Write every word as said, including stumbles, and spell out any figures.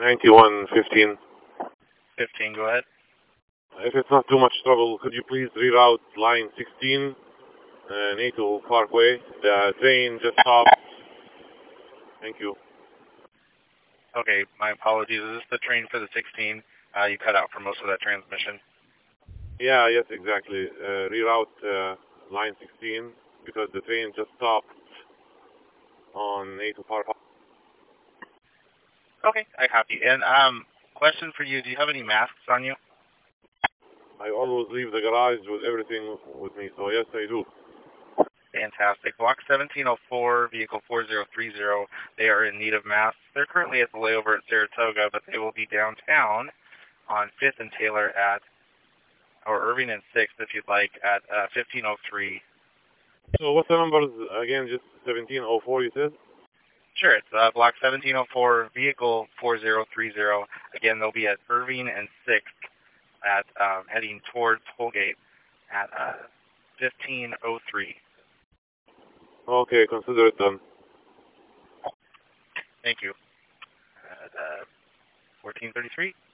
ninety-one fifteen. fifteen, go ahead. If it's not too much trouble, could you please reroute line sixteen, uh, NATO Parkway? The train just stopped. Thank you. Okay, my apologies. Is this the train for the sixteen? Uh, you cut out for most of that transmission. Yeah, yes, exactly. Uh, reroute uh, line sixteen because the train just stopped on NATO Parkway. Okay, I copy. And um, question for you: do you have any masks on you? I always leave the garage with everything with me, so yes, I do. Fantastic. Block seventeen oh four, vehicle four zero three zero. They are in need of masks. They're currently at the layover at Saratoga, but they will be downtown on fifth and Taylor at, or Irving and sixth, if you'd like, at uh, fifteen oh three. So what's the numbers again? Just seventeen oh four, you said? Sure, it's uh, block seventeen oh four, vehicle four zero three zero. Again, they'll be at Irving and sixth at um, heading towards Tollgate at uh, fifteen oh three. Okay, consider it done. Thank you. At uh, fourteen thirty-three.